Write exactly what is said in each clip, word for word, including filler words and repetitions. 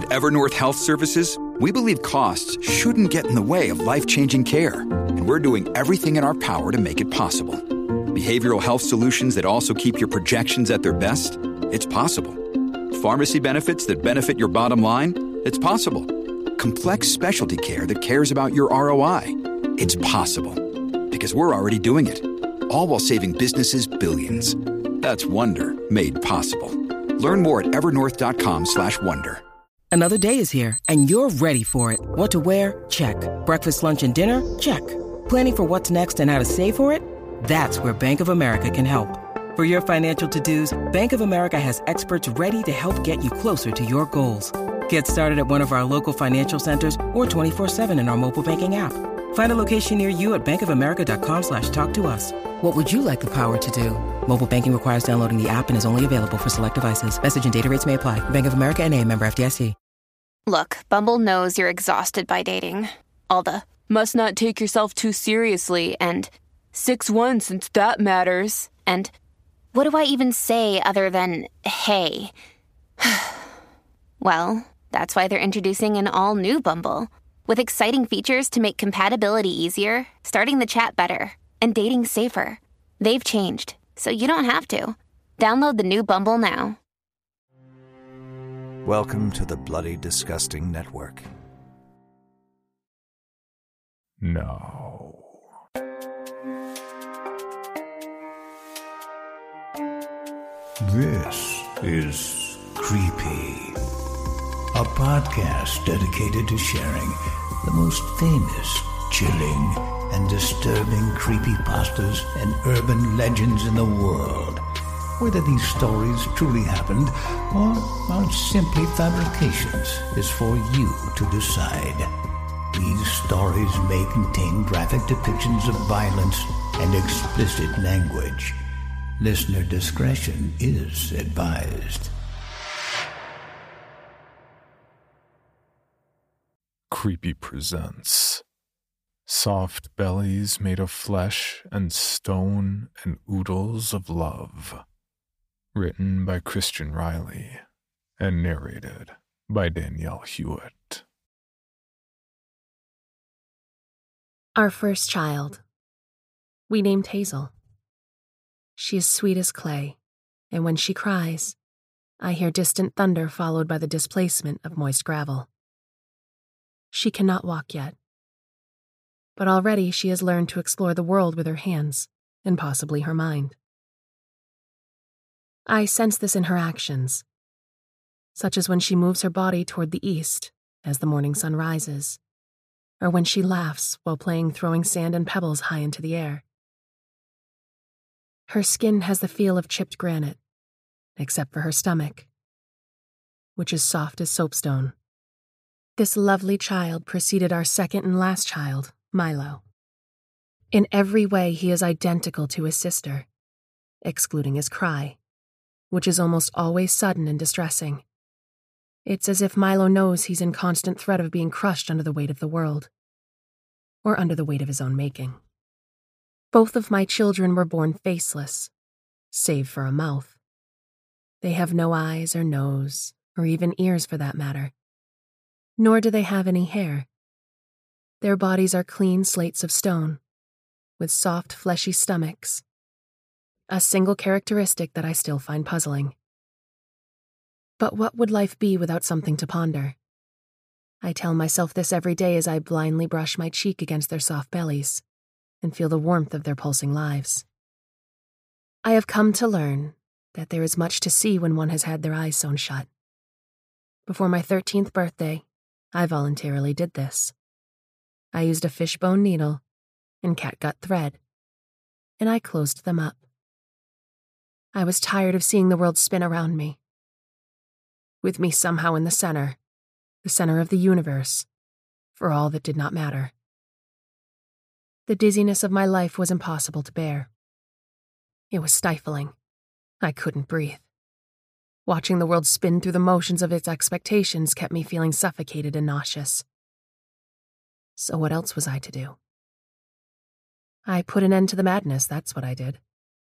At Evernorth Health Services, we believe costs shouldn't get in the way of life-changing care, and we're doing everything in our power to make it possible. Behavioral health solutions that also keep your projections at their best? It's possible. Pharmacy benefits that benefit your bottom line? It's possible. Complex specialty care that cares about your R O I? It's possible. Because we're already doing it. All while saving businesses billions. That's Wonder made possible. Learn more at evernorth.com slash wonder. Another day is here, and you're ready for it. What to wear? Check. Breakfast, lunch, and dinner? Check. Planning for what's next and how to save for it? That's where Bank of America can help. For your financial to-dos, Bank of America has experts ready to help get you closer to your goals. Get started at one of our local financial centers or twenty-four seven in our mobile banking app. Find a location near you at bankofamerica.com slash talk to us. What would you like the power to do? Mobile banking requires downloading the app and is only available for select devices. Message and data rates may apply. Bank of America N A, member F D I C. Look, Bumble knows you're exhausted by dating. All the, must not take yourself too seriously, and six one since that matters, and what do I even say other than, hey? Well, that's why they're introducing an all-new Bumble, with exciting features to make compatibility easier, starting the chat better, and dating safer. They've changed, so you don't have to. Download the new Bumble now. Welcome to the Bloody Disgusting Network. No. This is Creepy, a podcast dedicated to sharing the most famous, chilling, and disturbing creepypastas and urban legends in the world. Whether these stories truly happened or are simply fabrications is for you to decide. These stories may contain graphic depictions of violence and explicit language. Listener discretion is advised. Creepy presents Soft Bellies Made of Flesh and Stone and Oodles of Love. Written by Christian Riley and narrated by Danielle Hewitt. Our first child. We named Hazel. She is sweet as clay, and when she cries, I hear distant thunder followed by the displacement of moist gravel. She cannot walk yet, but already she has learned to explore the world with her hands, and possibly her mind. I sense this in her actions, such as when she moves her body toward the east as the morning sun rises, or when she laughs while playing throwing sand and pebbles high into the air. Her skin has the feel of chipped granite, except for her stomach, which is soft as soapstone. This lovely child preceded our second and last child, Milo. In every way, he is identical to his sister, excluding his cry, which is almost always sudden and distressing. It's as if Milo knows he's in constant threat of being crushed under the weight of the world, or under the weight of his own making. Both of my children were born faceless, save for a mouth. They have no eyes or nose, or even ears for that matter. Nor do they have any hair. Their bodies are clean slates of stone, with soft, fleshy stomachs, a single characteristic that I still find puzzling. But what would life be without something to ponder? I tell myself this every day as I blindly brush my cheek against their soft bellies and feel the warmth of their pulsing lives. I have come to learn that there is much to see when one has had their eyes sewn shut. Before my thirteenth birthday, I voluntarily did this. I used a fishbone needle and catgut thread, and I closed them up. I was tired of seeing the world spin around me, with me somehow in the center, the center of the universe, for all that did not matter. The dizziness of my life was impossible to bear. It was stifling. I couldn't breathe. Watching the world spin through the motions of its expectations kept me feeling suffocated and nauseous. So what else was I to do? I put an end to the madness, that's what I did.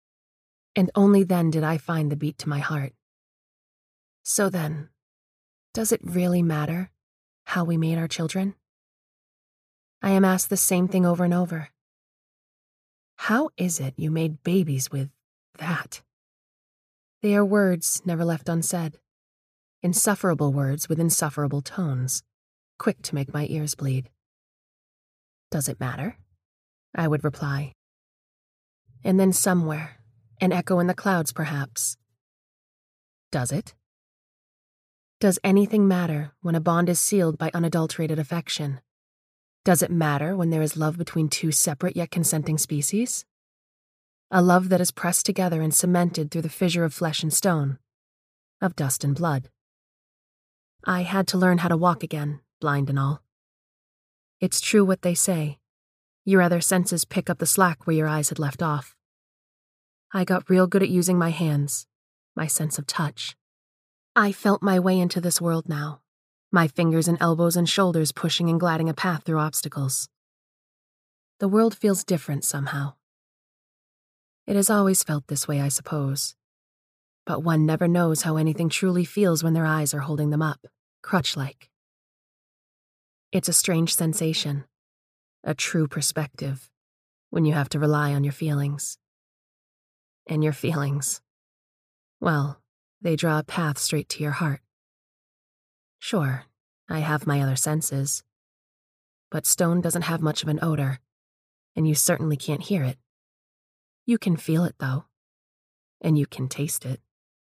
And only then did I find the beat to my heart. So then, Does it really matter how we made our children? I am asked the same thing over and over. How is it you made babies with that? They are words never left unsaid. Insufferable words with insufferable tones, quick to make my ears bleed. Does it matter? I would reply. And then somewhere, an echo in the clouds perhaps. Does it? Does anything matter when a bond is sealed by unadulterated affection? Does it matter when there is love between two separate yet consenting species? A love that is pressed together and cemented through the fissure of flesh and stone, of dust and blood. I had to learn how to walk again, blind and all. It's true what they say. Your other senses pick up the slack where your eyes had left off. I got real good at using my hands, my sense of touch. I felt my way into this world now, my fingers and elbows and shoulders pushing and gliding a path through obstacles. The world feels different somehow. It has always felt this way, I suppose. But one never knows how anything truly feels when their eyes are holding them up, crutch-like. It's a strange sensation, a true perspective, when you have to rely on your feelings. And your feelings, well, they draw a path straight to your heart. Sure, I have my other senses, but stone doesn't have much of an odor, and you certainly can't hear it. You can feel it, though, and you can taste it.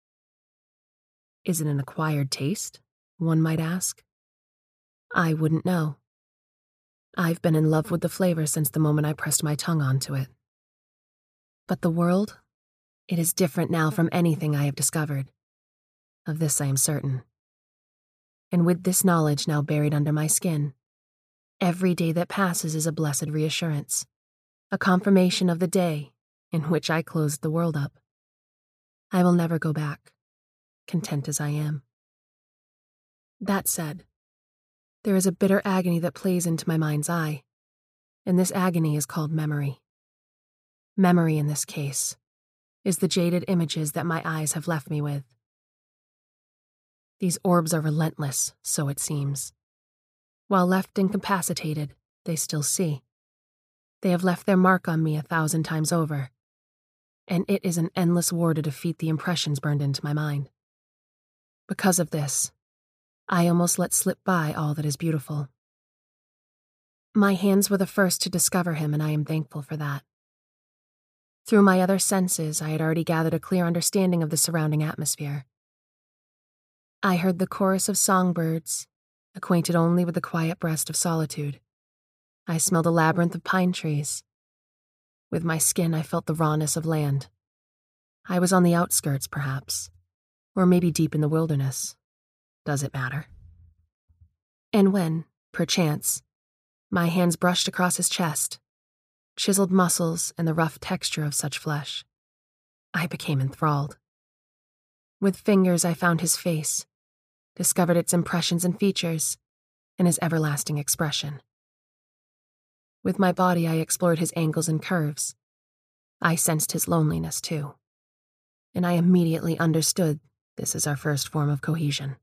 Is it an acquired taste, one might ask? I wouldn't know. I've been in love with the flavor since the moment I pressed my tongue onto it. But the world, it is different now from anything I have discovered. Of this I am certain. And with this knowledge now buried under my skin, every day that passes is a blessed reassurance, a confirmation of the day in which I closed the world up. I will never go back, content as I am. That said, there is a bitter agony that plays into my mind's eye, and this agony is called memory. Memory, in this case, is the jaded images that my eyes have left me with. These orbs are relentless, so it seems. While left incapacitated, they still see. They have left their mark on me a thousand times over, and it is an endless war to defeat the impressions burned into my mind. Because of this, I almost let slip by all that is beautiful. My hands were the first to discover him, and I am thankful for that. Through my other senses, I had already gathered a clear understanding of the surrounding atmosphere. I heard the chorus of songbirds, acquainted only with the quiet breast of solitude. I smelled a labyrinth of pine trees. With my skin, I felt the rawness of land. I was on the outskirts, perhaps, or maybe deep in the wilderness. Does it matter? And when, perchance, my hands brushed across his chest, chiseled muscles and the rough texture of such flesh, I became enthralled. With fingers I found his face, discovered its impressions and features, and his everlasting expression. With my body I explored his angles and curves. I sensed his loneliness, too. And I immediately understood this is our first form of cohesion.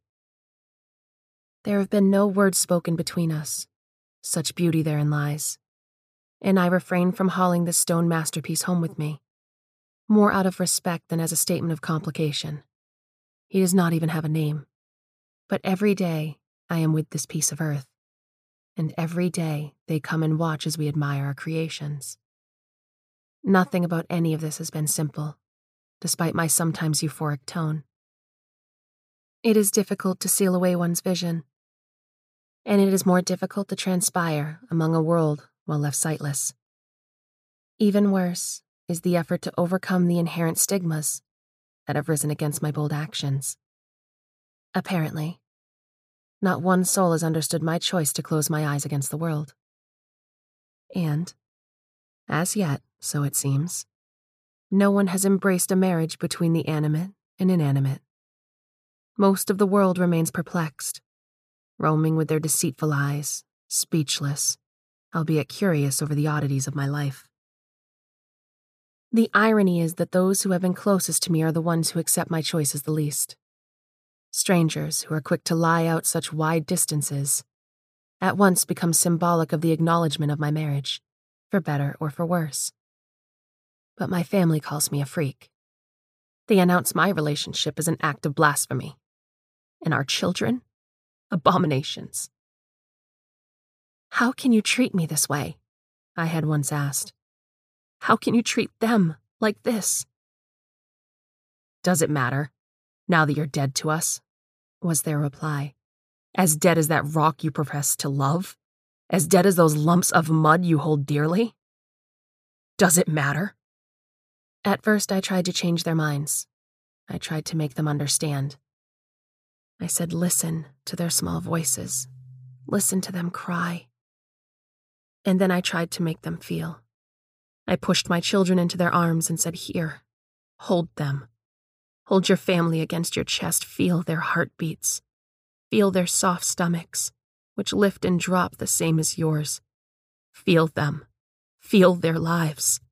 There have been no words spoken between us. Such beauty therein lies. And I refrained from hauling this stone masterpiece home with me, more out of respect than as a statement of complication. He does not even have a name. But every day I am with this piece of earth, and every day they come and watch as we admire our creations. Nothing about any of this has been simple, despite my sometimes euphoric tone. It is difficult to seal away one's vision, and it is more difficult to transpire among a world while left sightless. Even worse is the effort to overcome the inherent stigmas that have risen against my bold actions. Apparently, not one soul has understood my choice to close my eyes against the world. And, as yet, so it seems, no one has embraced a marriage between the animate and inanimate. Most of the world remains perplexed, roaming with their deceitful eyes, speechless, albeit curious over the oddities of my life. The irony is that those who have been closest to me are the ones who accept my choices the least. Strangers who are quick to lie out such wide distances at once become symbolic of the acknowledgement of my marriage, for better or for worse. But my family calls me a freak. They announce my relationship as an act of blasphemy, and our children, abominations. How can you treat me this way? I had once asked. How can you treat them like this? Does it matter, now that you're dead to us? Was their reply. As dead as that rock you profess to love? As dead as those lumps of mud you hold dearly? Does it matter? At first, I tried to change their minds. I tried to make them understand. I said, listen to their small voices. Listen to them cry. And then I tried to make them feel. I pushed my children into their arms and said, here, hold them. Hold your family against your chest. Feel their heartbeats. Feel their soft stomachs, which lift and drop the same as yours. Feel them. Feel their lives.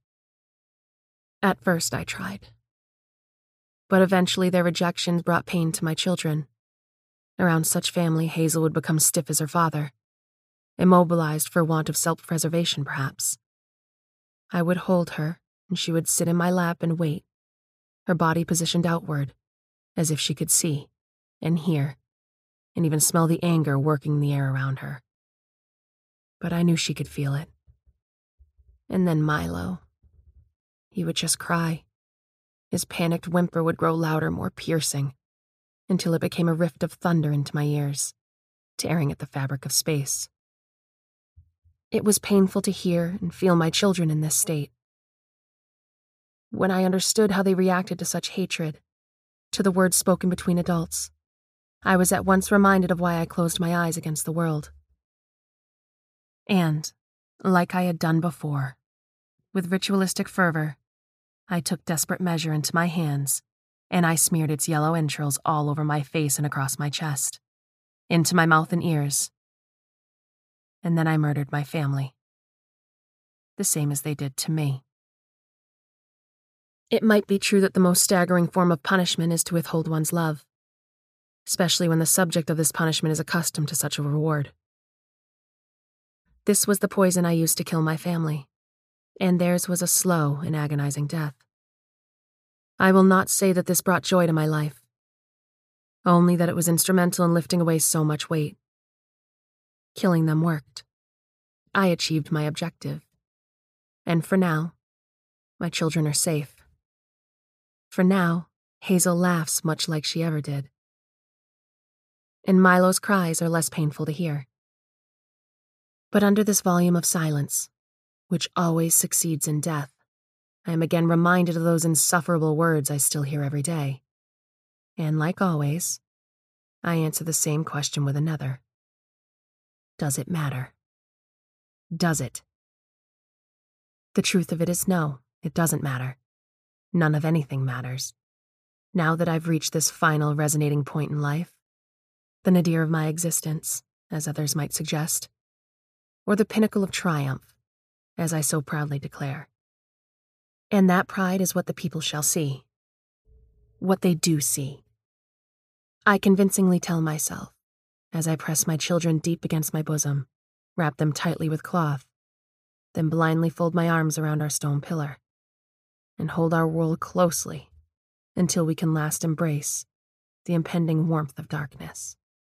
At first, I tried. But eventually, their rejections brought pain to my children. Around such family, Hazel would become stiff as her father, immobilized for want of self-preservation, perhaps. I would hold her, and she would sit in my lap and wait, her body positioned outward, as if she could see and hear, and even smell the anger working in the air around her. But I knew she could feel it. And then Milo. He would just cry. His panicked whimper would grow louder, more piercing, until it became a rift of thunder into my ears, tearing at the fabric of space. It was painful to hear and feel my children in this state. When I understood how they reacted to such hatred, to the words spoken between adults, I was at once reminded of why I closed my eyes against the world. And, like I had done before, with ritualistic fervor, I took desperate measure into my hands, and I smeared its yellow entrails all over my face and across my chest, into my mouth and ears. And then I murdered my family, the same as they did to me. It might be true that the most staggering form of punishment is to withhold one's love, especially when the subject of this punishment is accustomed to such a reward. This was the poison I used to kill my family, and theirs was a slow and agonizing death. I will not say that this brought joy to my life, only that it was instrumental in lifting away so much weight. Killing them worked. I achieved my objective. And for now, my children are safe. For now, Hazel laughs much like she ever did. And Milo's cries are less painful to hear. But under this volume of silence, which always succeeds in death, I am again reminded of those insufferable words I still hear every day. And like always, I answer the same question with another. Does it matter? Does it? The truth of it is no, it doesn't matter. None of anything matters. Now that I've reached this final resonating point in life, the nadir of my existence, as others might suggest, or the pinnacle of triumph, as I so proudly declare. And that pride is what the people shall see. What they do see. I convincingly tell myself, as I press my children deep against my bosom, wrap them tightly with cloth, then blindly fold my arms around our stone pillar, and hold our world closely until we can last embrace the impending warmth of darkness.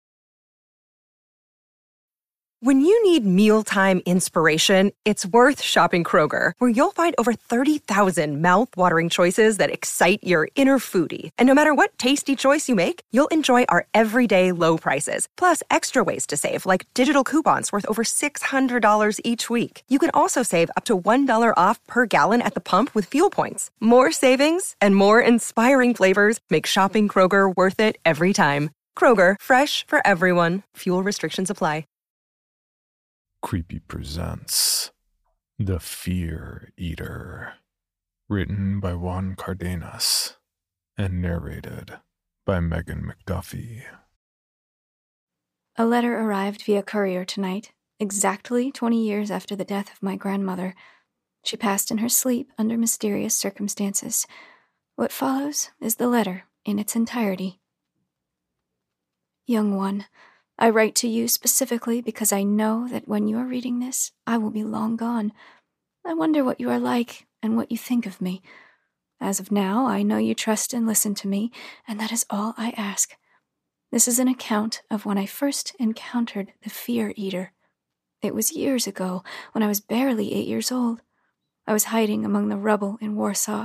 When you need mealtime inspiration, it's worth shopping Kroger, where you'll find over thirty thousand mouth-watering choices that excite your inner foodie. And no matter what tasty choice you make, you'll enjoy our everyday low prices, plus extra ways to save, like digital coupons worth over six hundred dollars each week. You can also save up to one dollar off per gallon at the pump with fuel points. More savings and more inspiring flavors make shopping Kroger worth it every time. Kroger, fresh for everyone. Fuel restrictions apply. Creepy presents The Fear Eater, written by Juan Cardenas and narrated by Megan McDuffie. A letter arrived via courier tonight, exactly twenty years after the death of my grandmother. She passed in her sleep under mysterious circumstances. What follows is the letter in its entirety. Young one, I write to you specifically because I know that when you are reading this, I will be long gone. I wonder what you are like and what you think of me. As of now, I know you trust and listen to me, and that is all I ask. This is an account of when I first encountered the Fear Eater. It was years ago, when I was barely eight years old. I was hiding among the rubble in Warsaw.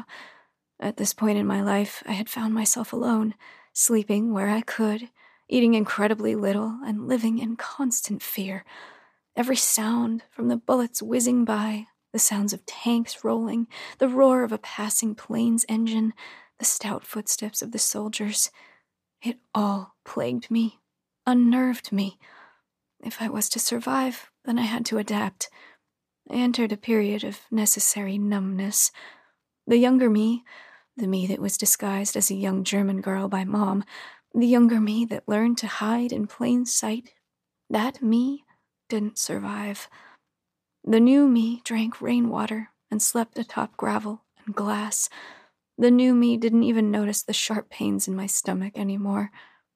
At this point in my life, I had found myself alone, sleeping where I could, eating incredibly little, and living in constant fear. Every sound, from the bullets whizzing by, the sounds of tanks rolling, the roar of a passing plane's engine, the stout footsteps of the soldiers, it all plagued me, unnerved me. If I was to survive, then I had to adapt. I entered a period of necessary numbness. The younger me, the me that was disguised as a young German girl by Mom, the younger me that learned to hide in plain sight, that me didn't survive. The new me drank rainwater and slept atop gravel and glass. The new me didn't even notice the sharp pains in my stomach anymore.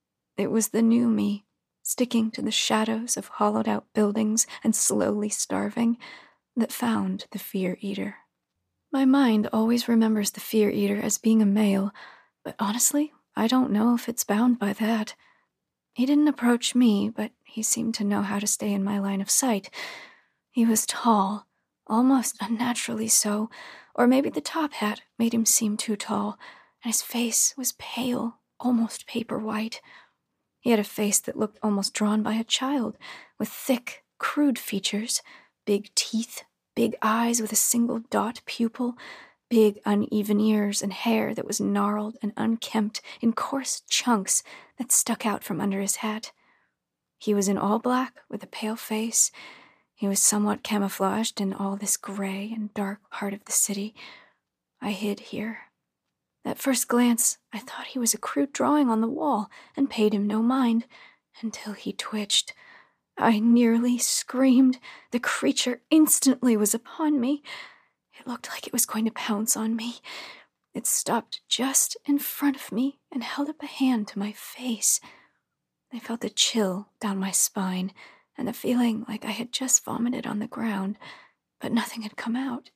It was the new me, sticking to the shadows of hollowed-out buildings and slowly starving, that found the Fear Eater. My mind always remembers the Fear Eater as being a male, but honestly, I don't know if it's bound by that. He didn't approach me, but he seemed to know how to stay in my line of sight. He was tall, almost unnaturally so, or maybe the top hat made him seem too tall, and his face was pale, almost paper white. He had a face that looked almost drawn by a child, with thick, crude features, big teeth, big eyes with a single dot pupil, big uneven ears and hair that was gnarled and unkempt in coarse chunks that stuck out from under his hat. He was in all black with a pale face. He was somewhat camouflaged in all this gray and dark part of the city. I hid here. At first glance, I thought he was a crude drawing on the wall and paid him no mind, until he twitched. I nearly screamed. The creature instantly was upon me. It looked like it was going to pounce on me. It stopped just in front of me and held up a hand to my face. I felt a chill down my spine and a feeling like I had just vomited on the ground, but nothing had come out.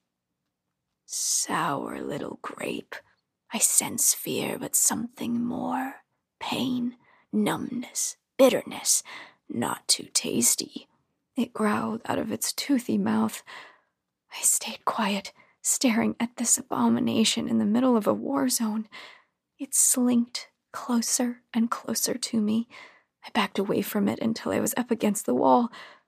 Sour little grape. I sense fear, but something more. Pain, numbness, bitterness. Not too tasty. It growled out of its toothy mouth. I stayed quiet, staring at this abomination in the middle of a war zone. It slinked closer and closer to me. I backed away from it until I was up against the wall.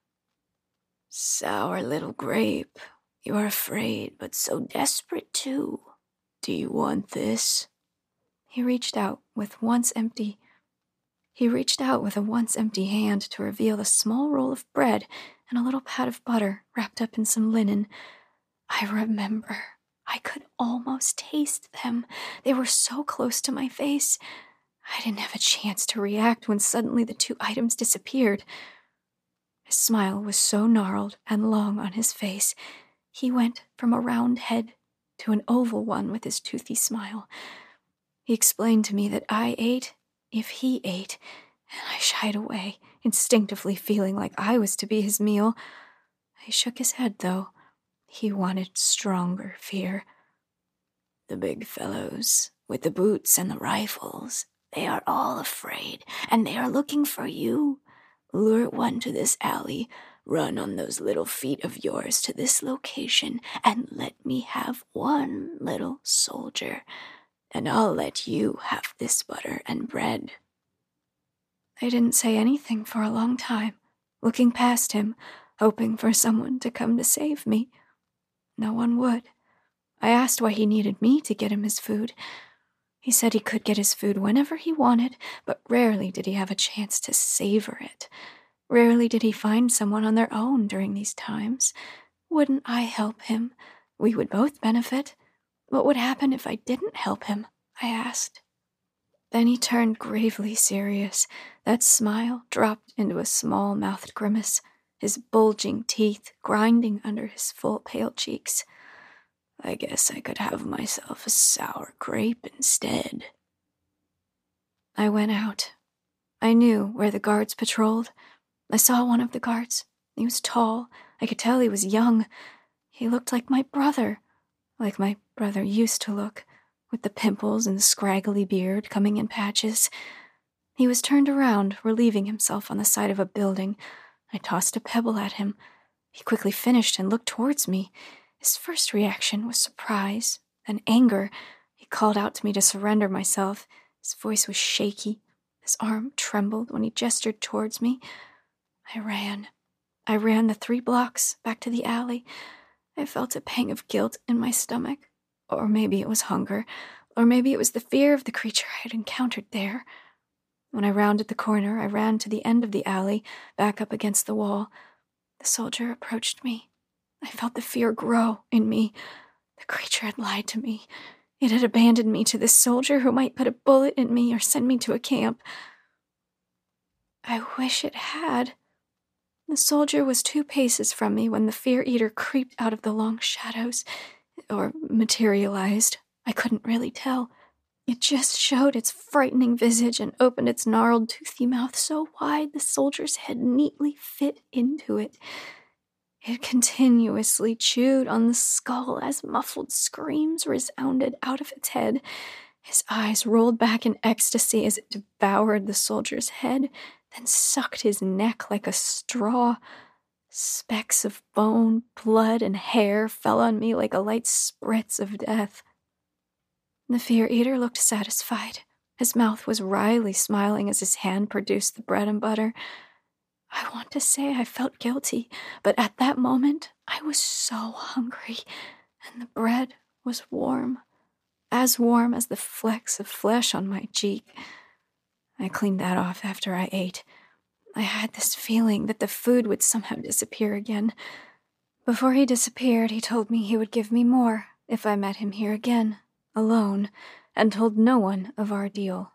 Sour little grape, you are afraid, but so desperate too. Do you want this? He reached out with once empty He reached out with a once-empty hand to reveal a small roll of bread and a little pat of butter wrapped up in some linen. I remember. I could almost taste them. They were so close to my face. I didn't have a chance to react when suddenly the two items disappeared. His smile was so gnarled and long on his face, he went from a round head to an oval one with his toothy smile. He explained to me that I ate if he ate, and I shied away, instinctively feeling like I was to be his meal. He shook his head, though. He wanted stronger fear. The big fellows, with the boots and the rifles, they are all afraid, and they are looking for you. Lure one to this alley, run on those little feet of yours to this location, and let me have one little soldier, and I'll let you have this butter and bread. I didn't say anything for a long time, looking past him, hoping for someone to come to save me. No one would. I asked why he needed me to get him his food. He said he could get his food whenever he wanted, but rarely did he have a chance to savor it. Rarely did he find someone on their own during these times. Wouldn't I help him? We would both benefit. What would happen if I didn't help him? I asked. Then he turned gravely serious. That smile dropped into a small-mouthed grimace, his bulging teeth grinding under his full pale cheeks. I guess I could have myself a sour grape instead. I went out. I knew where the guards patrolled. I saw one of the guards. He was tall. I could tell he was young. He looked like my brother, like my brother used to look, with the pimples and the scraggly beard coming in patches. He was turned around, relieving himself on the side of a building. I tossed a pebble at him. He quickly finished and looked towards me. His first reaction was surprise, then anger. He called out to me to surrender myself. His voice was shaky. His arm trembled when he gestured towards me. I ran. I ran the three blocks back to the alley. I felt a pang of guilt in my stomach. Or maybe it was hunger. Or maybe it was the fear of the creature I had encountered there. When I rounded the corner, I ran to the end of the alley, back up against the wall. The soldier approached me. I felt the fear grow in me. The creature had lied to me. It had abandoned me to this soldier who might put a bullet in me or send me to a camp. I wish it had. The soldier was two paces from me when the fear-eater creeped out of the long shadows, or materialized. I couldn't really tell. It just showed its frightening visage and opened its gnarled, toothy mouth so wide the soldier's head neatly fit into it. It continuously chewed on the skull as muffled screams resounded out of its head. His eyes rolled back in ecstasy as it devoured the soldier's head, then sucked his neck like a straw. Specks of bone, blood, and hair fell on me like a light spritz of death. The fear-eater looked satisfied. His mouth was wryly smiling as his hand produced the bread and butter. I want to say I felt guilty, but at that moment I was so hungry, and the bread was warm, as warm as the flecks of flesh on my cheek. I cleaned that off after I ate. I had this feeling that the food would somehow disappear again. Before he disappeared, he told me he would give me more if I met him here again, alone, and told no one of our deal.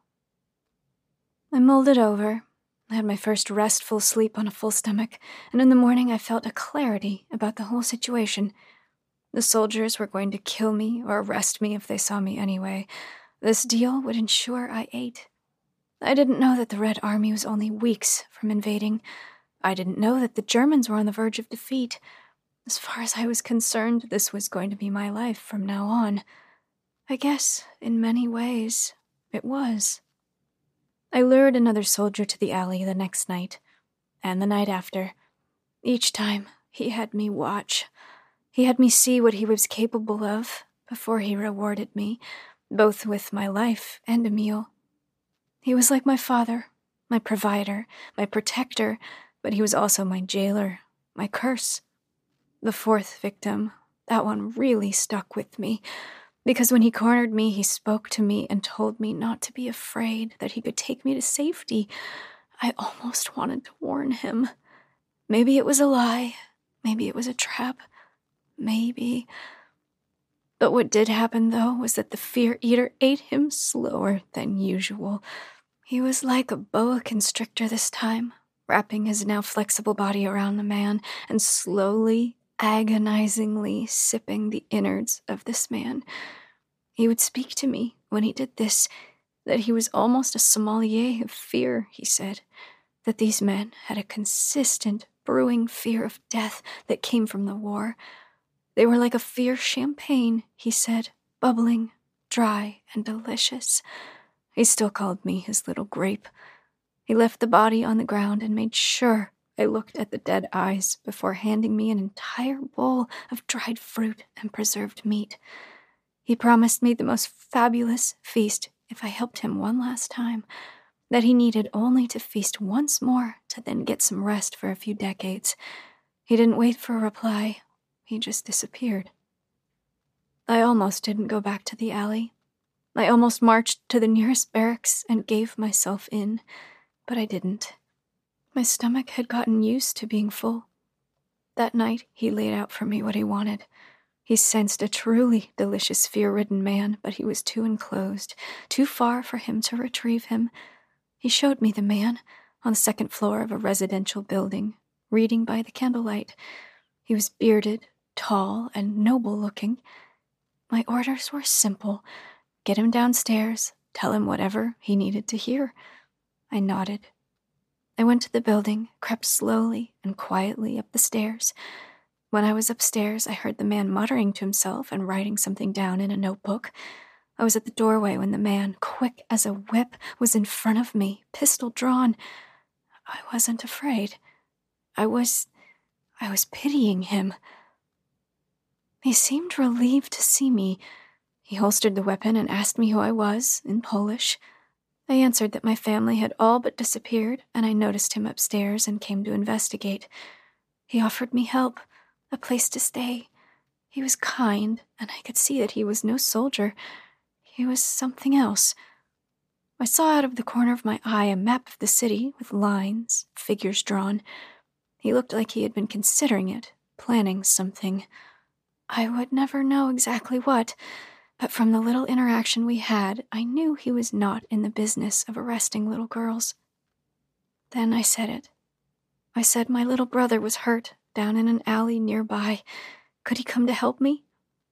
I mulled it over. I had my first restful sleep on a full stomach, and in the morning I felt a clarity about the whole situation. The soldiers were going to kill me or arrest me if they saw me anyway. This deal would ensure I ate. I didn't know that the Red Army was only weeks from invading. I didn't know that the Germans were on the verge of defeat. As far as I was concerned, this was going to be my life from now on. I guess, in many ways, it was. I lured another soldier to the alley the next night, and the night after. Each time, he had me watch. He had me see what he was capable of before he rewarded me, both with my life and a meal. He was like my father, my provider, my protector, but he was also my jailer, my curse. The fourth victim, that one really stuck with me, because when he cornered me, he spoke to me and told me not to be afraid, that he could take me to safety. I almost wanted to warn him. Maybe it was a lie. Maybe it was a trap. Maybe. But what did happen, though, was that the fear-eater ate him slower than usual. He was like a boa constrictor this time, wrapping his now flexible body around the man and slowly, agonizingly sipping the innards of this man. He would speak to me when he did this, that he was almost a sommelier of fear, he said, that these men had a consistent, brewing fear of death that came from the war. They were like a fear champagne, he said, bubbling, dry, and delicious. He still called me his little grape. He left the body on the ground and made sure I looked at the dead eyes before handing me an entire bowl of dried fruit and preserved meat. He promised me the most fabulous feast if I helped him one last time, that he needed only to feast once more to then get some rest for a few decades. He didn't wait for a reply. He just disappeared. I almost didn't go back to the alley. I almost marched to the nearest barracks and gave myself in, but I didn't. My stomach had gotten used to being full. That night, he laid out for me what he wanted. He sensed a truly delicious fear-ridden man, but he was too enclosed, too far for him to retrieve him. He showed me the man on the second floor of a residential building, reading by the candlelight. He was bearded, tall, and noble-looking. My orders were simple. Get him downstairs, tell him whatever he needed to hear. I nodded. I went to the building, crept slowly and quietly up the stairs. When I was upstairs, I heard the man muttering to himself and writing something down in a notebook. I was at the doorway when the man, quick as a whip, was in front of me, pistol drawn. I wasn't afraid. I was... I was pitying him. He seemed relieved to see me. He holstered the weapon and asked me who I was, in Polish. I answered that my family had all but disappeared, and I noticed him upstairs and came to investigate. He offered me help, a place to stay. He was kind, and I could see that he was no soldier. He was something else. I saw out of the corner of my eye a map of the city with lines, figures drawn. He looked like he had been considering it, planning something. I would never know exactly what, but from the little interaction we had, I knew he was not in the business of arresting little girls. Then I said it. I said my little brother was hurt down in an alley nearby. Could he come to help me?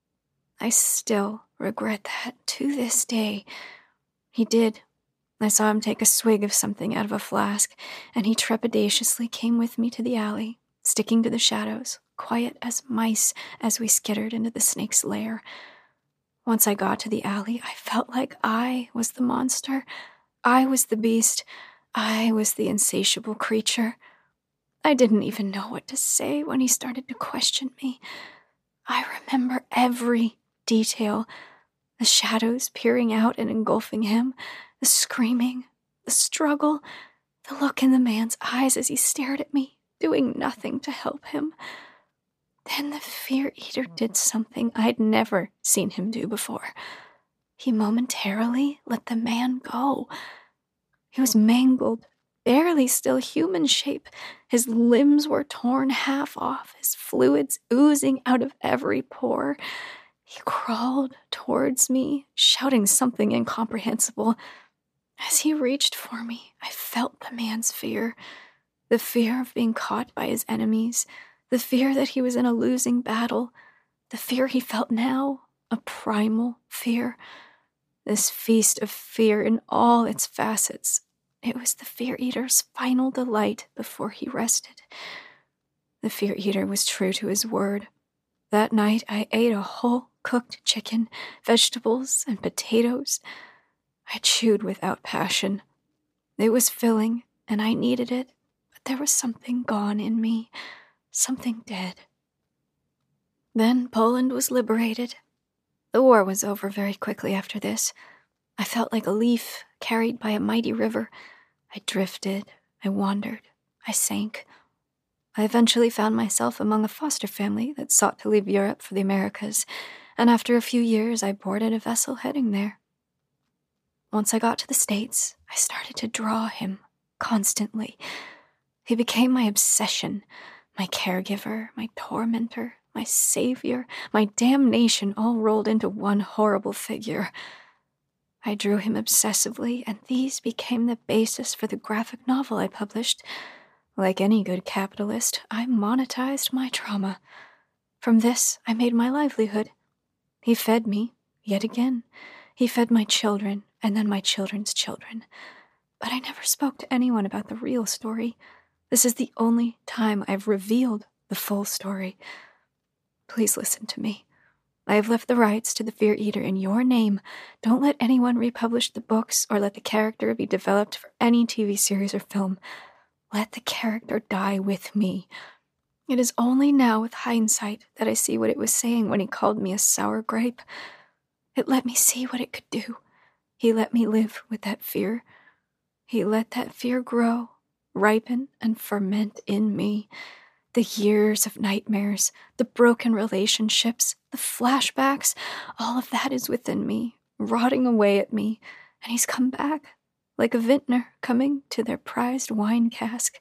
I still regret that to this day. He did. I saw him take a swig of something out of a flask, and he trepidatiously came with me to the alley, sticking to the shadows, quiet as mice as we skittered into the snake's lair. Once I got to the alley, I felt like I was the monster. I was the beast. I was the insatiable creature. I didn't even know what to say when he started to question me. I remember every detail. The shadows peering out and engulfing him, the screaming, the struggle, the look in the man's eyes as he stared at me, doing nothing to help him. Then the Fear Eater did something I'd never seen him do before. He momentarily let the man go. He was mangled, barely still human shape. His limbs were torn half off, his fluids oozing out of every pore. He crawled towards me, shouting something incomprehensible. As he reached for me, I felt the man's fear. The fear of being caught by his enemies. The fear that he was in a losing battle. The fear he felt now, a primal fear. This feast of fear in all its facets. It was the Fear Eater's final delight before he rested. The Fear Eater was true to his word. That night I ate a whole cooked chicken, vegetables, and potatoes. I chewed without passion. It was filling, and I needed it, but there was something gone in me. Something dead. Then Poland was liberated. The war was over very quickly after this. I felt like a leaf carried by a mighty river. I drifted, I wandered, I sank. I eventually found myself among a foster family that sought to leave Europe for the Americas, and after a few years I boarded a vessel heading there. Once I got to the States, I started to draw him, constantly. He became my obsession, my caregiver, my tormentor, my savior, my damnation all rolled into one horrible figure. I drew him obsessively, and these became the basis for the graphic novel I published. Like any good capitalist, I monetized my trauma. From this, I made my livelihood. He fed me, yet again. He fed my children, and then my children's children. But I never spoke to anyone about the real story. This is the only time I've revealed the full story. Please listen to me. I have left the rights to the Fear Eater in your name. Don't let anyone republish the books or let the character be developed for any T V series or film. Let the character die with me. It is only now with hindsight that I see what it was saying when he called me a sour grape. It let me see what it could do. He let me live with that fear. He let that fear grow, ripen, and ferment in me. The years of nightmares, the broken relationships, the flashbacks, all of that is within me, rotting away at me, and he's come back, like a vintner coming to their prized wine cask.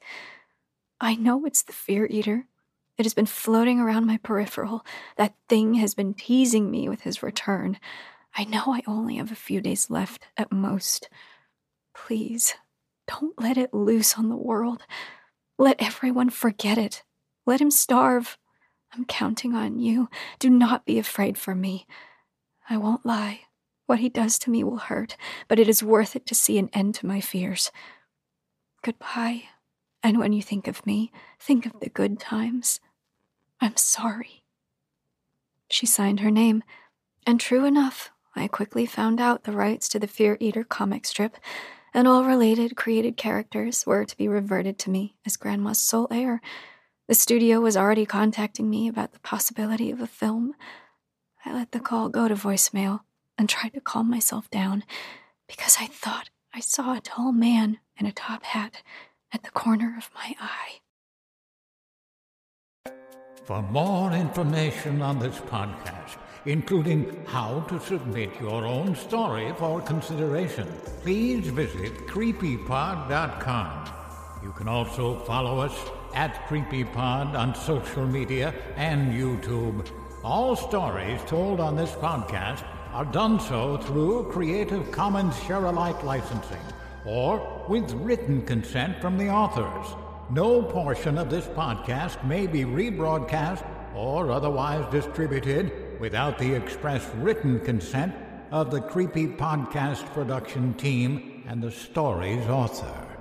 I know it's the Fear Eater. It has been floating around my peripheral. That thing has been teasing me with his return. I know I only have a few days left at most. Please, don't let it loose on the world. Let everyone forget it. Let him starve. I'm counting on you. Do not be afraid for me. I won't lie. What he does to me will hurt, but it is worth it to see an end to my fears. Goodbye. And when you think of me, think of the good times. I'm sorry. She signed her name, and true enough, I quickly found out the rights to the Fear Eater comic strip, and all related created characters were to be reverted to me as Grandma's sole heir. The studio was already contacting me about the possibility of a film. I let the call go to voicemail and tried to calm myself down because I thought I saw a tall man in a top hat at the corner of my eye. For more information on this podcast, including how to submit your own story for consideration, please visit creepypod dot com. You can also follow us at CreepyPod on social media and YouTube. All stories told on this podcast are done so through Creative Commons Share-alike licensing or with written consent from the authors. No portion of this podcast may be rebroadcast or otherwise distributed without the express written consent of the Creepy Podcast production team and the story's author.